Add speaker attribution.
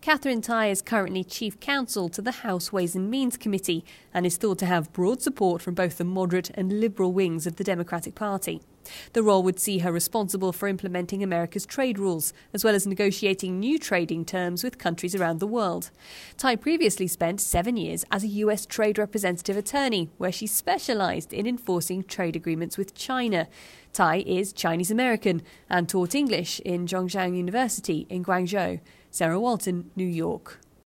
Speaker 1: Katherine Tai is currently Chief Counsel to the House Ways and Means Committee and is thought to have broad support from both the moderate and liberal wings of the Democratic Party. The role would see her responsible for implementing America's trade rules, as well as negotiating new trading terms with countries around the world. Tai previously spent 7 years as a US trade representative attorney, where she specialised in enforcing trade agreements with China. Tai is Chinese-American and taught English in Zhongjiang University in Guangzhou. Sarah Walton, New York.